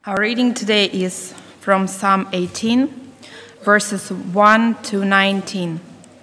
Our reading today is from Psalm 18, verses 1 to 19.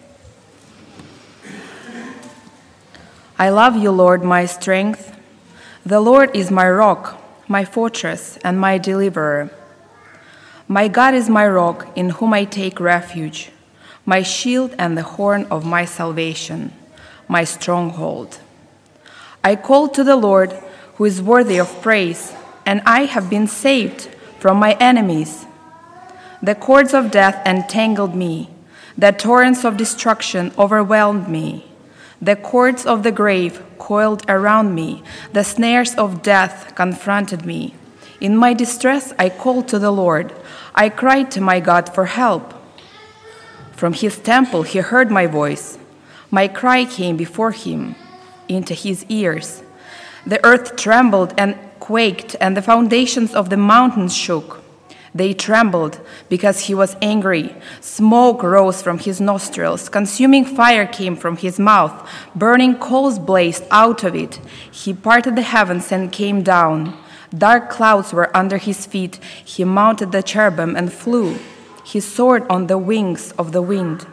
I love you, Lord, my strength. The Lord is my rock, my fortress, and my deliverer. My God is my rock, in whom I take refuge, my shield and the horn of my salvation, my stronghold. I called to the Lord, who is worthy of praise, and I have been saved from my enemies. The cords of death entangled me. The torrents of destruction overwhelmed me. The cords of the grave coiled around me. The snares of death confronted me. In my distress, I called to the Lord. I cried to my God for help. From his temple, he heard my voice. My cry came before him into his ears. The earth trembled and quaked, and the foundations of the mountains shook. They trembled because he was angry. Smoke rose from his nostrils. Consuming fire came from his mouth. Burning coals blazed out of it. He parted the heavens and came down. Dark clouds were under his feet. He mounted the cherubim and flew. He soared on the wings of the wind.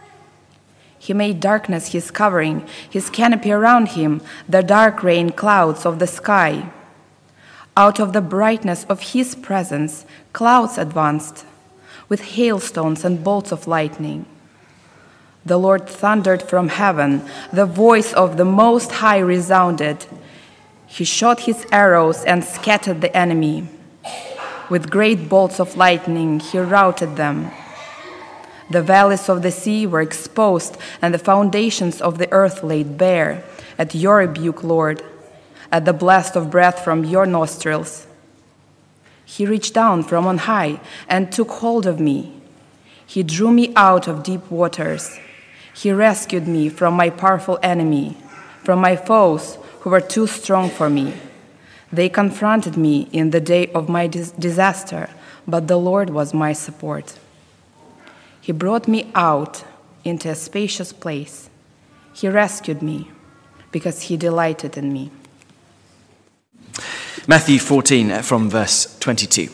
He made darkness his covering, his canopy around him, the dark rain clouds of the sky. Out of the brightness of his presence, clouds advanced, with hailstones and bolts of lightning. The Lord thundered from heaven. The voice of the Most High resounded. He shot his arrows and scattered the enemy. With great bolts of lightning, he routed them. The valleys of the sea were exposed, and the foundations of the earth laid bare at your rebuke, Lord, at the blast of breath from your nostrils. He reached down from on high and took hold of me. He drew me out of deep waters. He rescued me from my powerful enemy, from my foes who were too strong for me. They confronted me in the day of my disaster, but the Lord was my support. He brought me out into a spacious place. He rescued me because he delighted in me. Matthew 14 from verse 22.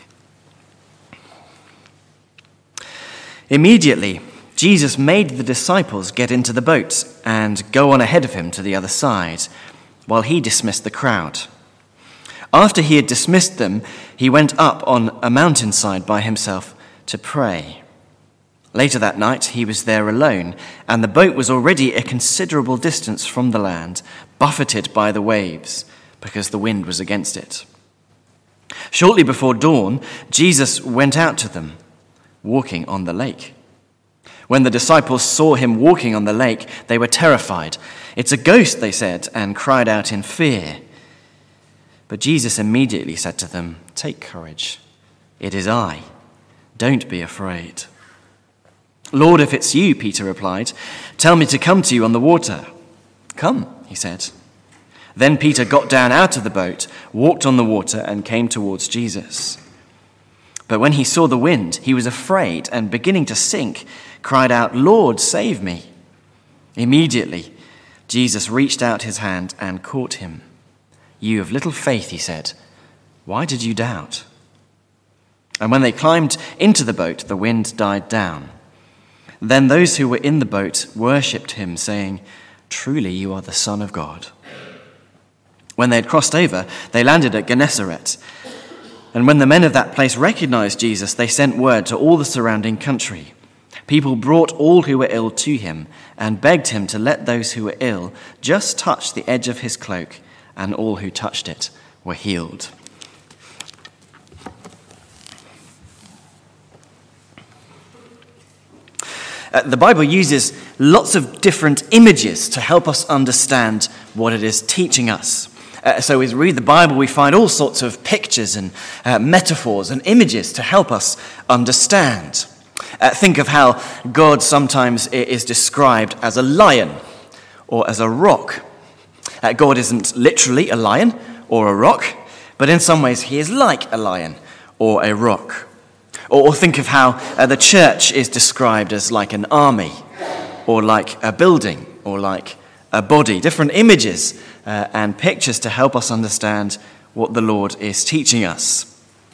Immediately, Jesus made the disciples get into the boat and go on ahead of him to the other side, while he dismissed the crowd. After he had dismissed them, he went up on a mountainside by himself to pray. Later that night, he was there alone, and the boat was already a considerable distance from the land, buffeted by the waves, because the wind was against it. Shortly before dawn, Jesus went out to them, walking on the lake. When the disciples saw him walking on the lake, they were terrified. "It's a ghost," they said, and cried out in fear. But Jesus immediately said to them, "Take courage. It is I. Don't be afraid." "Lord, if it's you," Peter replied, "tell me to come to you on the water." "Come," he said. Then Peter got down out of the boat, walked on the water, and came towards Jesus. But when he saw the wind, he was afraid, and beginning to sink, cried out, "Lord, save me." Immediately, Jesus reached out his hand and caught him. "You of little faith," he said, "why did you doubt?" And when they climbed into the boat, the wind died down. Then those who were in the boat worshipped him, saying, "Truly you are the Son of God." When they had crossed over, they landed at Gennesaret. And when the men of that place recognized Jesus, they sent word to all the surrounding country. People brought all who were ill to him and begged him to let those who were ill just touch the edge of his cloak, and all who touched it were healed. The Bible uses lots of different images to help us understand what it is teaching us. So as we read the Bible, we find all sorts of pictures and metaphors and images to help us understand. Think of how God sometimes is described as a lion or as a rock. God isn't literally a lion or a rock, but in some ways he is like a lion or a rock. Or think of how the church is described as like an army, or like a building, or like a body. Different images and pictures to help us understand what the Lord is teaching us.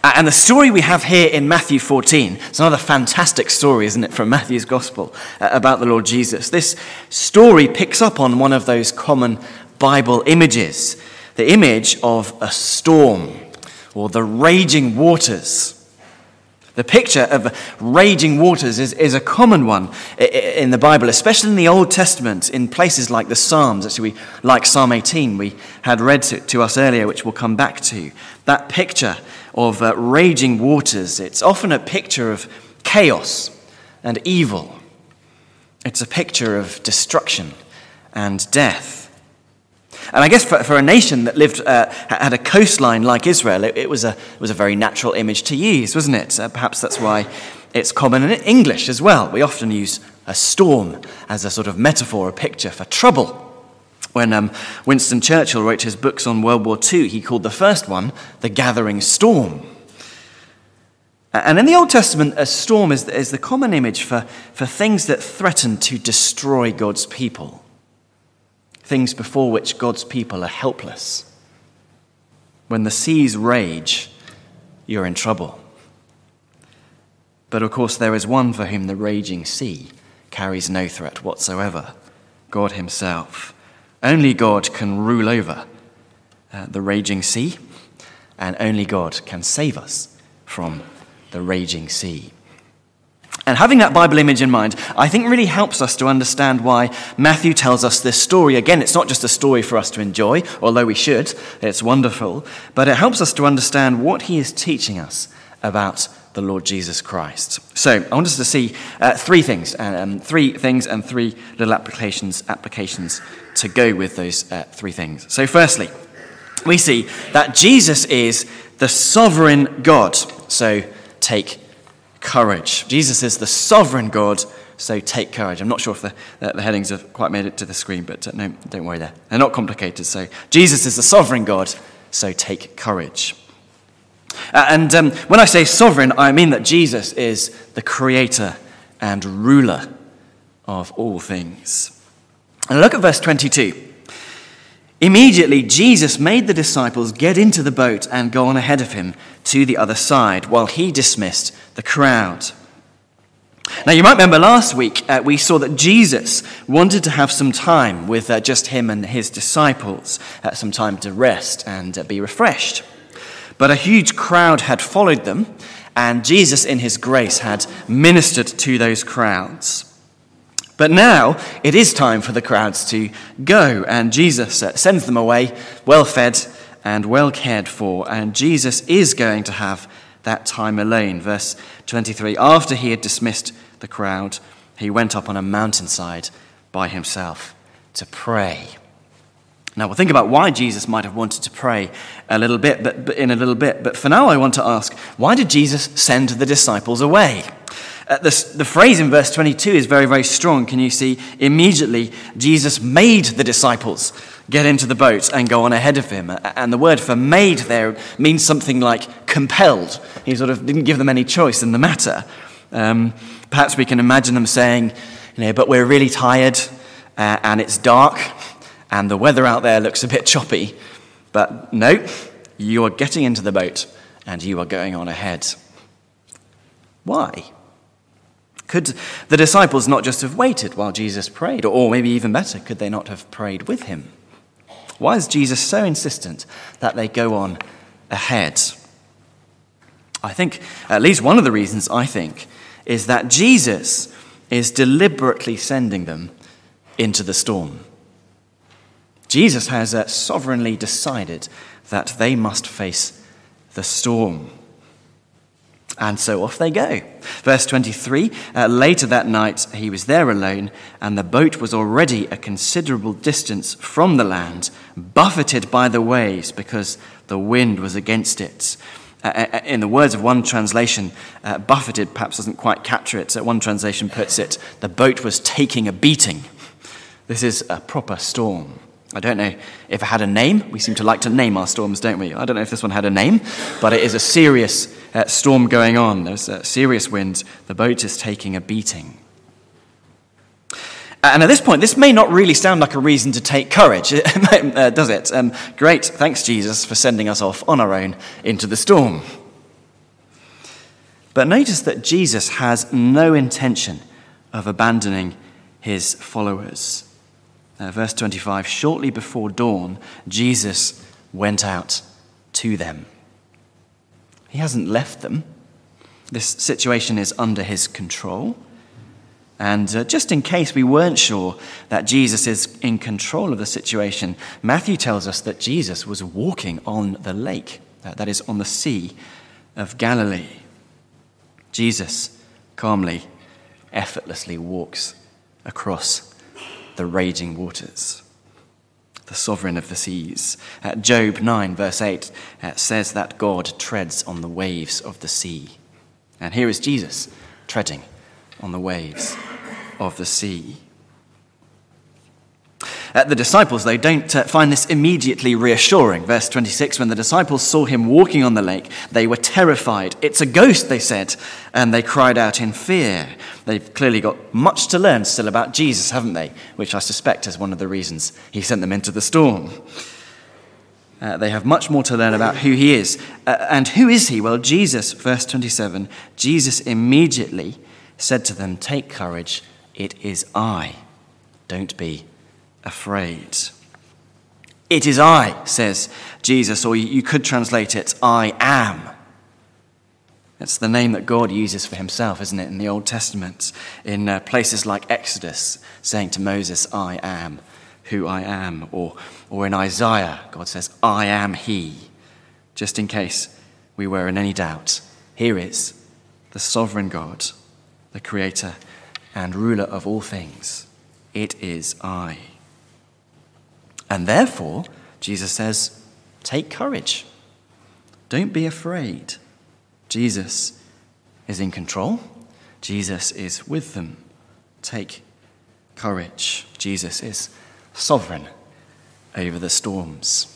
And the story we have here in Matthew 14, it's another fantastic story, isn't it, from Matthew's Gospel about the Lord Jesus. This story picks up on one of those common Bible images, the image of a storm or the raging waters. The picture of raging waters is a common one in the Bible, especially in the Old Testament, in places like the Psalms. Actually, like Psalm 18, we had read to us earlier, which we'll come back to. That picture of raging waters, it's often a picture of chaos and evil. It's a picture of destruction and death. And I guess for a nation that had a coastline like Israel, it was a very natural image to use, wasn't it? Perhaps that's why it's common in English as well. We often use a storm as a sort of metaphor, a picture for trouble. When Winston Churchill wrote his books on World War II, he called the first one The Gathering Storm. And in the Old Testament, a storm is the common image for things that threaten to destroy God's people. Things before which God's people are helpless. When the seas rage, you're in trouble. But of course, there is one for whom the raging sea carries no threat whatsoever, God himself. Only God can rule over the raging sea, and only God can save us from the raging sea. And having that Bible image in mind, I think really helps us to understand why Matthew tells us this story. Again, it's not just a story for us to enjoy, although we should. It's wonderful. But it helps us to understand what he is teaching us about the Lord Jesus Christ. So I want us to see three things and three little applications to go with those three things. So firstly, we see that Jesus is the sovereign God. So take courage. Jesus is the sovereign God, so take courage. I'm not sure if the headings have quite made it to the screen, but no, don't worry there. They're not complicated. So Jesus is the sovereign God, so take courage. And when I say sovereign, I mean that Jesus is the creator and ruler of all things. And look at verse 22. Immediately, Jesus made the disciples get into the boat and go on ahead of him to the other side while he dismissed the crowd. Now, you might remember last week we saw that Jesus wanted to have some time with just him and his disciples, some time to rest and be refreshed. But a huge crowd had followed them, and Jesus, in his grace, had ministered to those crowds. But now it is time for the crowds to go, and Jesus sends them away, well fed and well cared for, and Jesus is going to have that time alone. Verse 23, after he had dismissed the crowd, he went up on a mountainside by himself to pray. Now we'll think about why Jesus might have wanted to pray a little bit, but for now I want to ask, why did Jesus send the disciples away? The phrase in verse 22 is very, very strong. Can you see? Immediately, Jesus made the disciples get into the boat and go on ahead of him. And the word for made there means something like compelled. He sort of didn't give them any choice in the matter. Perhaps we can imagine them saying, but we're really tired and it's dark and the weather out there looks a bit choppy. But no, you are getting into the boat and you are going on ahead. Why? Could the disciples not just have waited while Jesus prayed? Or maybe even better, could they not have prayed with him? Why is Jesus so insistent that they go on ahead? I think at least one of the reasons, is that Jesus is deliberately sending them into the storm. Jesus has sovereignly decided that they must face the storm. And so off they go. Verse 23, later that night he was there alone, and the boat was already a considerable distance from the land, buffeted by the waves because the wind was against it. In the words of one translation, buffeted perhaps doesn't quite capture it. One translation puts it, the boat was taking a beating. This is a proper storm. I don't know if it had a name. We seem to like to name our storms, don't we? I don't know if this one had a name, but it is a serious storm going on. There's a serious wind. The boat is taking a beating. And at this point, this may not really sound like a reason to take courage, does it? Great, thanks Jesus for sending us off on our own into the storm. But notice that Jesus has no intention of abandoning his followers. Verse 25, shortly before dawn, Jesus went out to them. He hasn't left them. This situation is under his control. And just in case we weren't sure that Jesus is in control of the situation, Matthew tells us that Jesus was walking on the lake, that is, on the Sea of Galilee. Jesus calmly, effortlessly walks across the raging waters, the sovereign of the seas. Job 9, verse 8 says that God treads on the waves of the sea. And here is Jesus treading on the waves of the sea. The disciples, though, don't find this immediately reassuring. Verse 26, when the disciples saw him walking on the lake, they were terrified. "It's a ghost," they said, and they cried out in fear. They've clearly got much to learn still about Jesus, haven't they? Which I suspect is one of the reasons he sent them into the storm. They have much more to learn about who he is. And who is he? Well, Jesus, verse 27, Jesus immediately said to them, "Take courage, it is I. Don't be afraid." It is I, says Jesus, or you could translate it, I am. It's the name that God uses for himself, isn't it, in the Old Testament, in places like Exodus, saying to Moses, "I am who I am," or in Isaiah, God says, "I am he." Just in case we were in any doubt, here is the sovereign God, the creator and ruler of all things. It is I. And therefore, Jesus says, take courage. Don't be afraid. Jesus is in control. Jesus is with them. Take courage. Jesus is sovereign over the storms.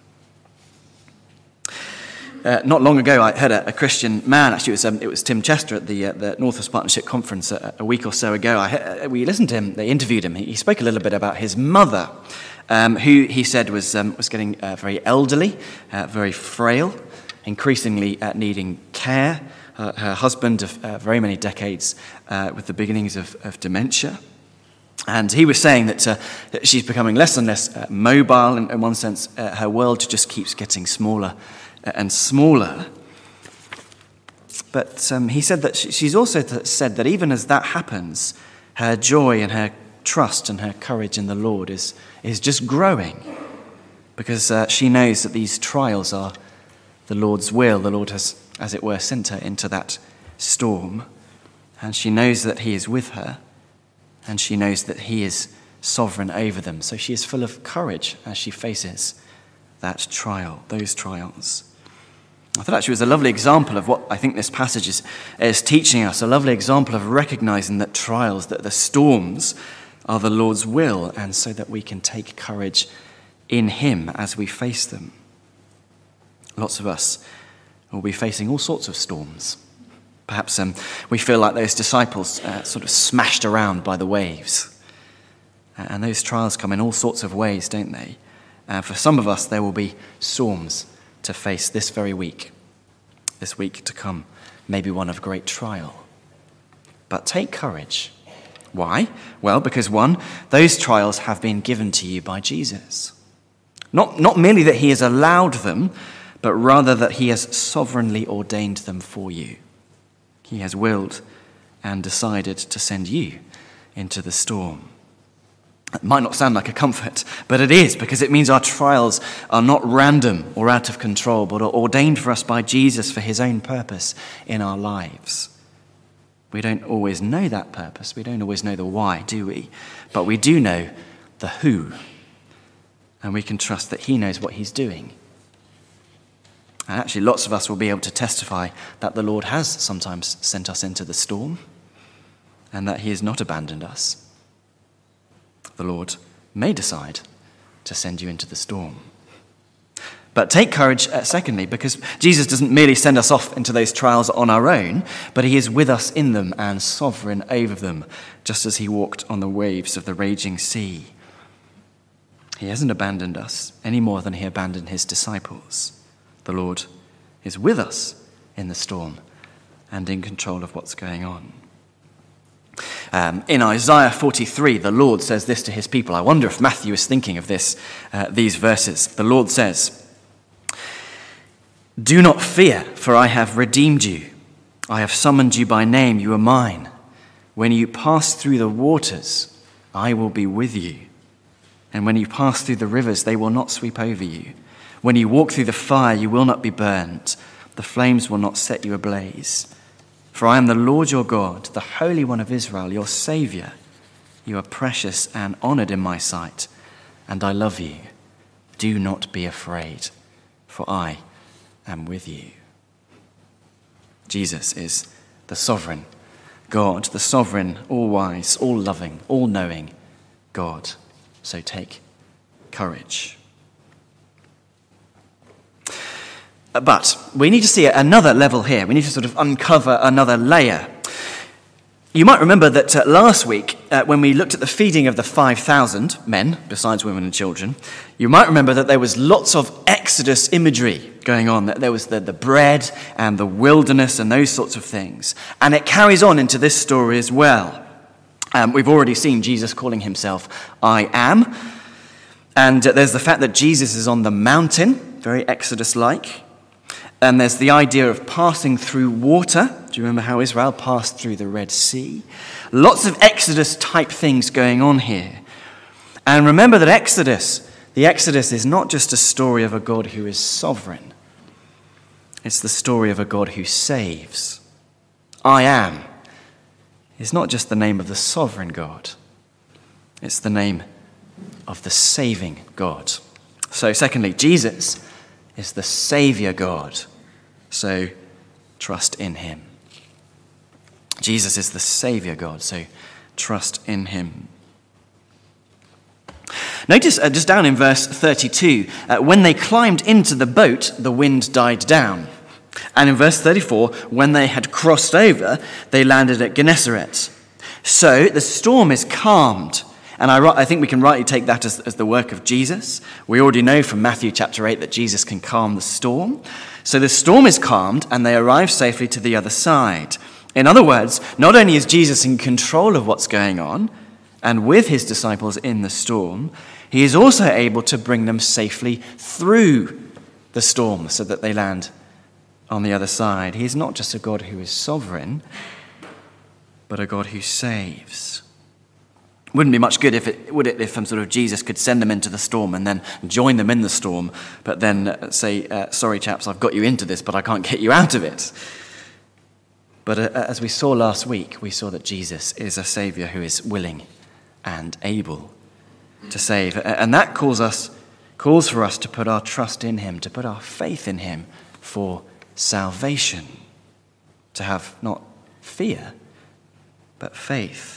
Not long ago, I heard a Christian man, actually it was Tim Chester at the Northwest Partnership Conference a week or so ago. We listened to him, they interviewed him. He spoke a little bit about his mother, who he said was getting very elderly, very frail, increasingly needing care. Her husband of very many decades with the beginnings of dementia. And he was saying that she's becoming less and less mobile. In one sense, her world just keeps getting smaller and smaller. But he said that she's also said that even as that happens, her joy and her trust and her courage in the Lord is just growing, because she knows that these trials are the Lord's will. The Lord has, as it were, sent her into that storm, and she knows that he is with her, and she knows that he is sovereign over them. So she is full of courage as she faces that trial, those trials. I thought actually it was a lovely example of what I think this passage is teaching us, a lovely example of recognizing that trials, that the storms are the Lord's will, and so that we can take courage in him as we face them. Lots of us will be facing all sorts of storms. Perhaps we feel like those disciples sort of smashed around by the waves. And those trials come in all sorts of ways, don't they? For some of us, there will be storms to face this very week, this week to come, maybe one of great trial. But take courage. Why? Well, because one, those trials have been given to you by Jesus. Not merely that he has allowed them, but rather that he has sovereignly ordained them for you. He has willed and decided to send you into the storm. It might not sound like a comfort, but it is, because it means our trials are not random or out of control, but are ordained for us by Jesus for his own purpose in our lives. We don't always know that purpose. We don't always know the why, do we? But we do know the who. And we can trust that he knows what he's doing. And actually, lots of us will be able to testify that the Lord has sometimes sent us into the storm, and that he has not abandoned us. The Lord may decide to send you into the storm. But take courage, secondly, because Jesus doesn't merely send us off into those trials on our own, but he is with us in them and sovereign over them, just as he walked on the waves of the raging sea. He hasn't abandoned us any more than he abandoned his disciples. The Lord is with us in the storm, and in control of what's going on. In Isaiah 43, the Lord says this to his people. I wonder if Matthew is thinking of these verses. The Lord says, "Do not fear, for I have redeemed you. I have summoned you by name, you are mine. When you pass through the waters, I will be with you. And when you pass through the rivers, they will not sweep over you. When you walk through the fire, you will not be burned. The flames will not set you ablaze. For I am the Lord your God, the Holy One of Israel, your Saviour. You are precious and honoured in my sight, and I love you. Do not be afraid, for I am with you." Jesus is the sovereign God, the sovereign, all-wise, all-loving, all-knowing God. So take courage. But we need to see another level here. We need to sort of uncover another layer. You might remember that last week, when we looked at the feeding of the 5,000 men, besides women and children, you might remember that there was lots of Exodus imagery going on. That there was the bread and the wilderness and those sorts of things. And it carries on into this story as well. We've already seen Jesus calling himself I am. And there's the fact that Jesus is on the mountain, very Exodus-like. And there's the idea of passing through water. Do you remember how Israel passed through the Red Sea? Lots of Exodus-type things going on here. And remember that the Exodus is not just a story of a God who is sovereign. It's the story of a God who saves. I am is not just the name of the sovereign God. It's the name of the saving God. So secondly, Jesus is the Saviour God. So trust in him. Jesus is the Saviour God, so trust in him. Notice just down in verse 32, when they climbed into the boat, the wind died down. And in verse 34, when they had crossed over, they landed at Gennesaret. So the storm is calmed. And I think we can rightly take that as the work of Jesus. We already know from Matthew chapter 8 that Jesus can calm the storm. So the storm is calmed and they arrive safely to the other side. In other words, not only is Jesus in control of what's going on and with his disciples in the storm, he is also able to bring them safely through the storm so that they land on the other side. He is not just a God who is sovereign, but a God who saves. Wouldn't be much good if sort of Jesus could send them into the storm and then join them in the storm, but then say, sorry chaps, I've got you into this, but I can't get you out of it. But as we saw last week, we saw that Jesus is a Saviour who is willing and able to save. And that calls for us to put our trust in him, to put our faith in him for salvation, to have not fear, but faith.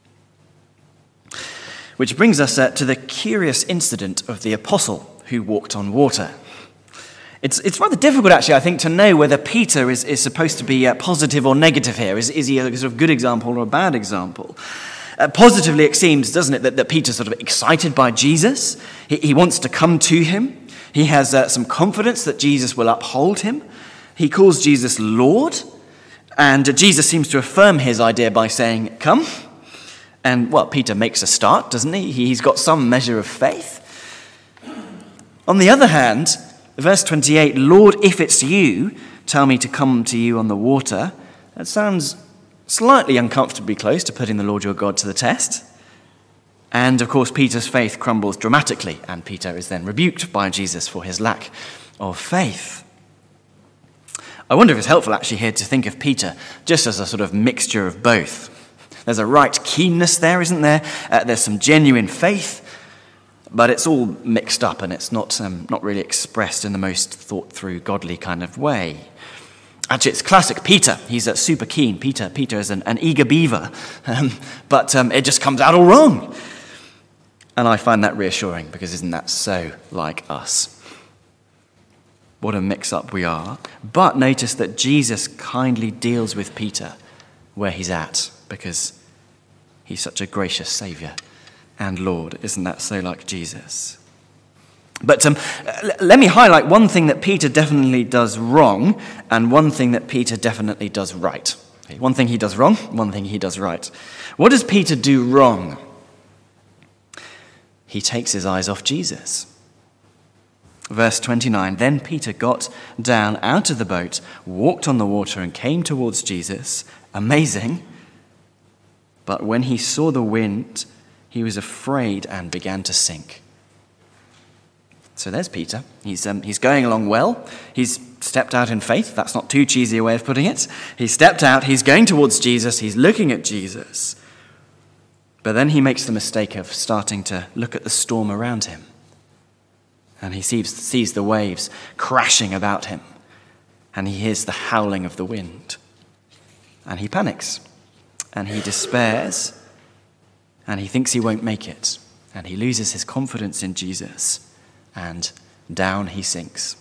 Which brings us to the curious incident of the apostle who walked on water. It's rather difficult, actually, I think, to know whether Peter is supposed to be positive or negative here. Is he a sort of good example or a bad example? Positively, it seems, doesn't it, that Peter's sort of excited by Jesus. He wants to come to him. He has some confidence that Jesus will uphold him. He calls Jesus Lord. And Jesus seems to affirm his idea by saying, come. And, well, Peter makes a start, doesn't he? He's got some measure of faith. On the other hand, verse 28, Lord, if it's you, tell me to come to you on the water. That sounds slightly uncomfortably close to putting the Lord your God to the test. And, of course, Peter's faith crumbles dramatically, and Peter is then rebuked by Jesus for his lack of faith. I wonder if it's helpful, actually, here to think of Peter just as a sort of mixture of both. There's a right keenness there, isn't there? There's some genuine faith, but it's all mixed up and it's not really expressed in the most thought-through, godly kind of way. Actually, it's classic Peter. He's super keen. Peter is an eager beaver, but it just comes out all wrong. And I find that reassuring because isn't that so like us? What a mix-up we are. But notice that Jesus kindly deals with Peter where he's at, because he's such a gracious Saviour and Lord. Isn't that so like Jesus? But let me highlight one thing that Peter definitely does wrong and one thing that Peter definitely does right. Okay, one thing he does wrong, one thing he does right. What does Peter do wrong? He takes his eyes off Jesus. Verse 29, then Peter got down out of the boat, walked on the water and came towards Jesus. Amazing. But when he saw the wind, he was afraid and began to sink. So there's Peter. He's going along well. He's stepped out in faith. That's not too cheesy a way of putting it. He stepped out. He's going towards Jesus. He's looking at Jesus. But then he makes the mistake of starting to look at the storm around him. And he sees the waves crashing about him. And he hears the howling of the wind. And he panics. And he despairs. And he thinks he won't make it. And he loses his confidence in Jesus. And down he sinks.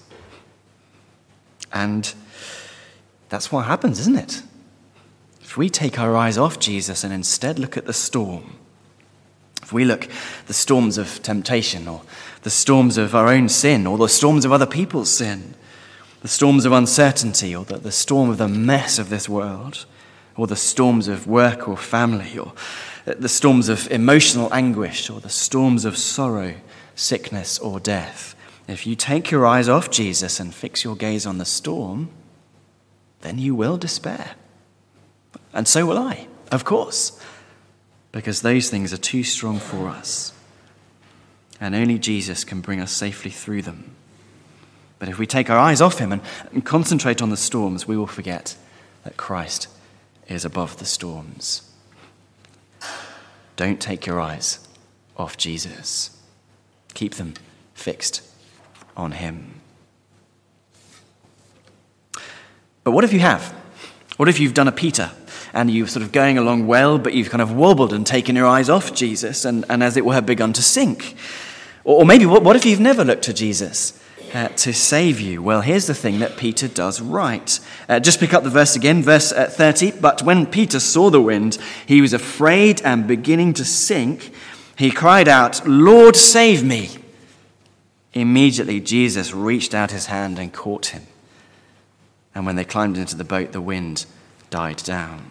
And that's what happens, isn't it? If we take our eyes off Jesus and instead look at the storm, if we look the storms of temptation or the storms of our own sin or the storms of other people's sin, the storms of uncertainty or the storm of the mess of this world, or the storms of work or family, or the storms of emotional anguish, or the storms of sorrow, sickness or death, if you take your eyes off Jesus and fix your gaze on the storm, then you will despair. And so will I, of course, because those things are too strong for us. And only Jesus can bring us safely through them. But if we take our eyes off him and concentrate on the storms, we will forget that Christ is above the storms. Don't take your eyes off Jesus. Keep them fixed on him. But what if you have? What if you've done a Peter and you're sort of going along well, but you've kind of wobbled and taken your eyes off Jesus and as it were have begun to sink? Or maybe what if you've never looked to Jesus to save you? Well, here's the thing that Peter does right. Just pick up the verse again, verse 30. But when Peter saw the wind, he was afraid and beginning to sink. He cried out, "Lord, save me." Immediately, Jesus reached out his hand and caught him. And when they climbed into the boat, the wind died down.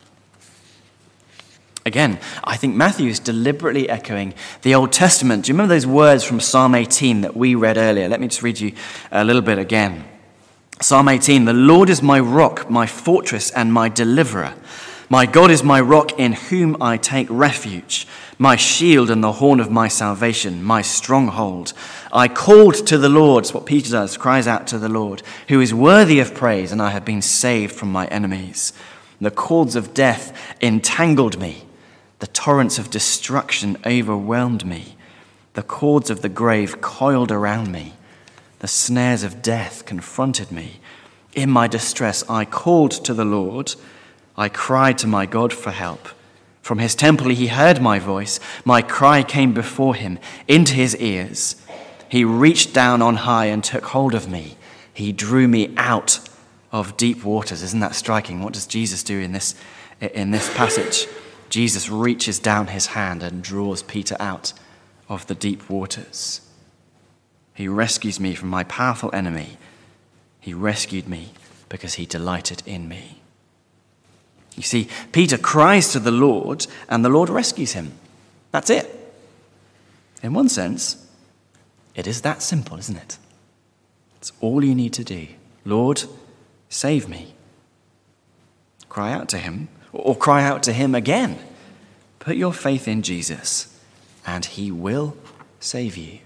Again, I think Matthew is deliberately echoing the Old Testament. Do you remember those words from Psalm 18 that we read earlier? Let me just read you a little bit again. Psalm 18, "The Lord is my rock, my fortress, and my deliverer. My God is my rock in whom I take refuge, my shield and the horn of my salvation, my stronghold. I called to the Lord," that's what Peter does, cries out to the Lord, "who is worthy of praise, and I have been saved from my enemies. The cords of death entangled me. The torrents of destruction overwhelmed me. The cords of the grave coiled around me. The snares of death confronted me. In my distress I called to the Lord. I cried to my God for help. From his temple he heard my voice. My cry came before him, into his ears. He reached down on high and took hold of me. He drew me out of deep waters." Isn't that striking? What does Jesus do in this passage? Jesus reaches down his hand and draws Peter out of the deep waters. He rescues me from my powerful enemy. He rescued me because he delighted in me. You see, Peter cries to the Lord, and the Lord rescues him. That's it. In one sense, it is that simple, isn't it? It's all you need to do. Lord, save me. Cry out to him, or cry out to him again. Put your faith in Jesus, and he will save you.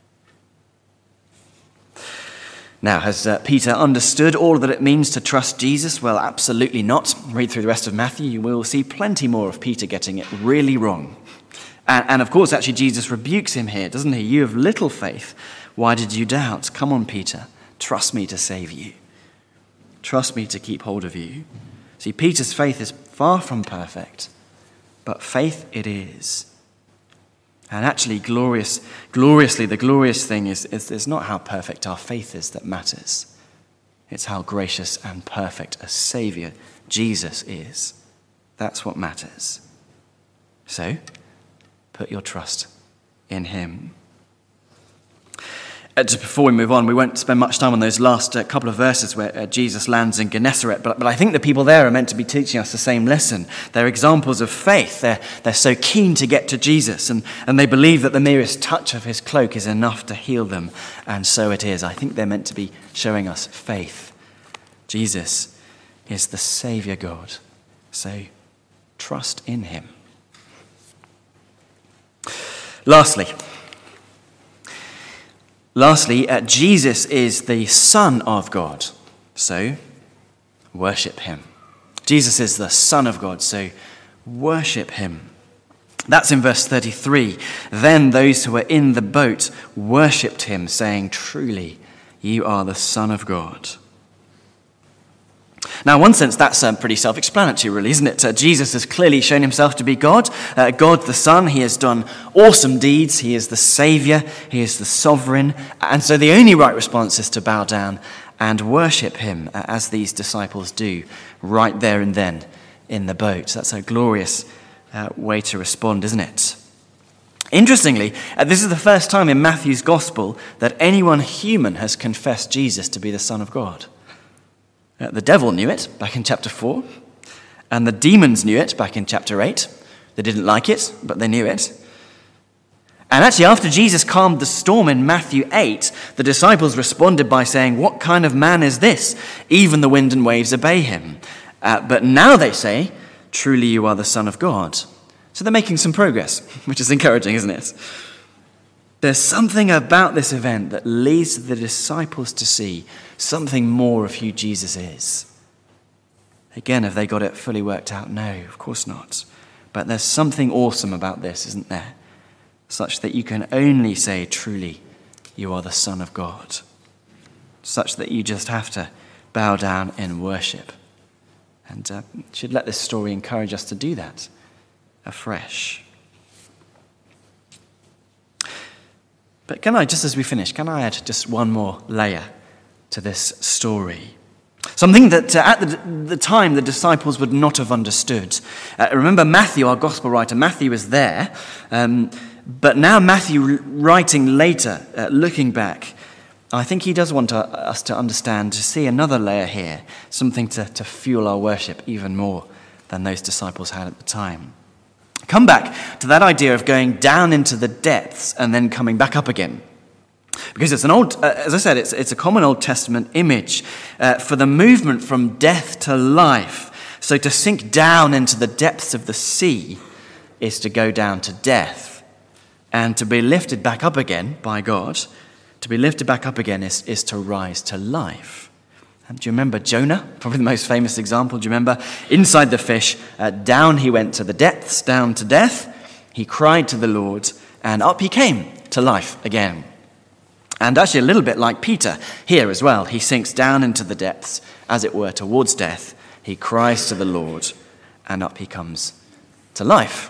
Now, has Peter understood all that it means to trust Jesus? Well, absolutely not. Read through the rest of Matthew, you will see plenty more of Peter getting it really wrong. And of course, actually, Jesus rebukes him here, doesn't he? "You have little faith. Why did you doubt? Come on, Peter. Trust me to save you. Trust me to keep hold of you." See, Peter's faith is far from perfect, but faith it is. And actually, gloriously, the glorious thing is it's not how perfect our faith is that matters. It's how gracious and perfect a Savior Jesus is. That's what matters. So, put your trust in him. Just before we move on, we won't spend much time on those last couple of verses where Jesus lands in Gennesaret, but I think the people there are meant to be teaching us the same lesson. They're examples of faith. They're so keen to get to Jesus, and they believe that the merest touch of his cloak is enough to heal them, and so it is. I think they're meant to be showing us faith. Jesus is the Saviour God, so trust in him. Lastly, Jesus is the Son of God, so worship him. Jesus is the Son of God, so worship him. That's in verse 33. Then those who were in the boat worshipped him, saying, "Truly, you are the Son of God." Now, in one sense, that's pretty self-explanatory, really, isn't it? Jesus has clearly shown himself to be God, God the Son. He has done awesome deeds. He is the Saviour. He is the Sovereign. And so the only right response is to bow down and worship him, as these disciples do right there and then in the boat. That's a glorious way to respond, isn't it? Interestingly, this is the first time in Matthew's Gospel that anyone human has confessed Jesus to be the Son of God. The devil knew it back in chapter 4, and the demons knew it back in chapter 8. They didn't like it, but they knew it. And actually, after Jesus calmed the storm in Matthew 8, the disciples responded by saying, "What kind of man is this? Even the wind and waves obey him." But now they say, "Truly you are the Son of God." So they're making some progress, which is encouraging, isn't it? There's something about this event that leads the disciples to see something more of who Jesus is. Again, have they got it fully worked out? No, of course not. But there's something awesome about this, isn't there? Such that you can only say, "Truly, you are the Son of God." Such that you just have to bow down in worship. And should let this story encourage us to do that afresh. But can I, just as we finish, can I add just one more layer to this story? Something that at the time the disciples would not have understood. Remember Matthew, our gospel writer, Matthew is there, but now Matthew writing later, looking back, I think he does want us to understand, to see another layer here, something to fuel our worship even more than those disciples had at the time. Come back to that idea of going down into the depths and then coming back up again. Because it's an old, as I said, it's a common Old Testament image for the movement from death to life. So to sink down into the depths of the sea is to go down to death. And to be lifted back up again by God, to be lifted back up again is to rise to life. And do you remember Jonah? Probably the most famous example. Do you remember? Inside the fish, down he went to the depths, down to death. He cried to the Lord, and up he came to life again. And actually a little bit like Peter here as well. He sinks down into the depths, as it were, towards death. He cries to the Lord, and up he comes to life.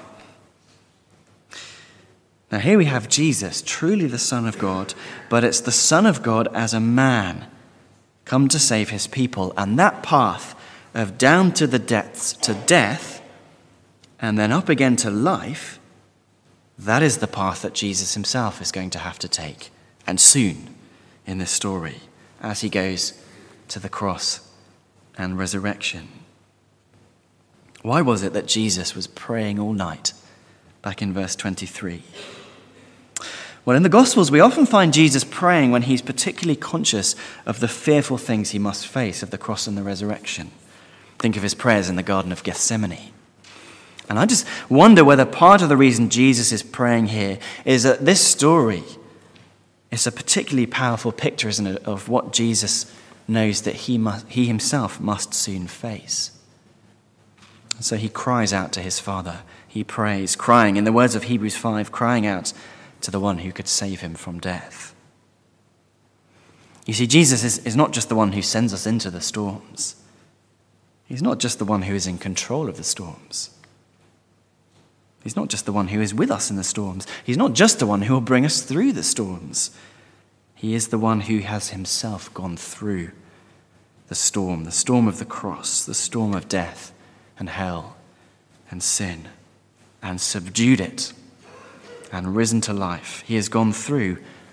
Now here we have Jesus, truly the Son of God, but it's the Son of God as a man, come to save his people. And that path of down to the depths to death and then up again to life, that is the path that Jesus himself is going to have to take, and soon in this story, as he goes to the cross and resurrection. Why was it that Jesus was praying all night back in verse 23? Well, in the Gospels, we often find Jesus praying when he's particularly conscious of the fearful things he must face of the cross and the resurrection. Think of his prayers in the Garden of Gethsemane. And I just wonder whether part of the reason Jesus is praying here is that this story is a particularly powerful picture, isn't it, of what Jesus knows that he himself must soon face. So he cries out to his Father. He prays, crying, in the words of Hebrews 5, crying out to the one who could save him from death. You see, Jesus is not just the one who sends us into the storms. He's not just the one who is in control of the storms. He's not just the one who is with us in the storms. He's not just the one who will bring us through the storms. He is the one who has himself gone through the storm of the cross, the storm of death and hell and sin, and subdued it and risen to life. He has gone through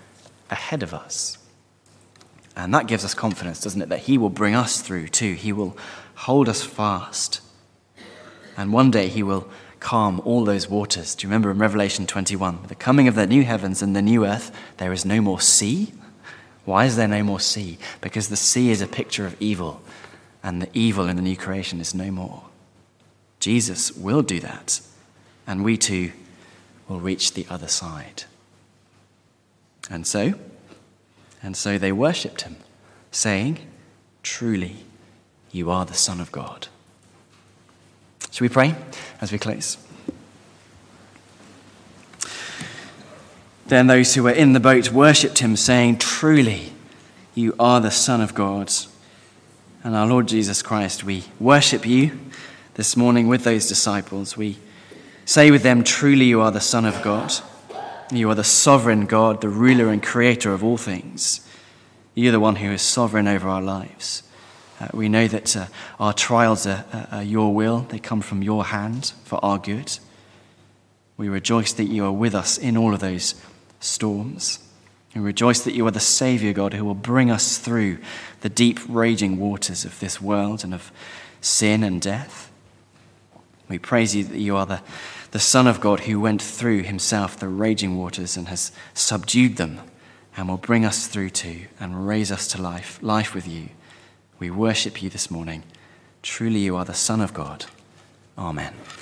ahead of us. And that gives us confidence, doesn't it, that he will bring us through too. He will hold us fast. And one day he will calm all those waters. Do you remember in Revelation 21, with the coming of the new heavens and the new earth, there is no more sea? Why is there no more sea? Because the sea is a picture of evil, and the evil in the new creation is no more. Jesus will do that, and we too will reach the other side. And so they worshipped him, saying, "Truly, you are the Son of God." Shall we pray as we close? Then those who were in the boat worshipped him, saying, "Truly, you are the Son of God." And our Lord Jesus Christ, we worship you this morning with those disciples. We say with them, "Truly, you are the Son of God. You are the sovereign God, the ruler and creator of all things. You're the one who is sovereign over our lives. We know that our trials are your will. They come from your hand for our good. We rejoice that you are with us in all of those storms. We rejoice that you are the Saviour, God, who will bring us through the deep raging waters of this world and of sin and death. We praise you that you are the Son of God who went through himself the raging waters and has subdued them and will bring us through too and raise us to life with you. We worship you this morning. Truly you are the Son of God. Amen.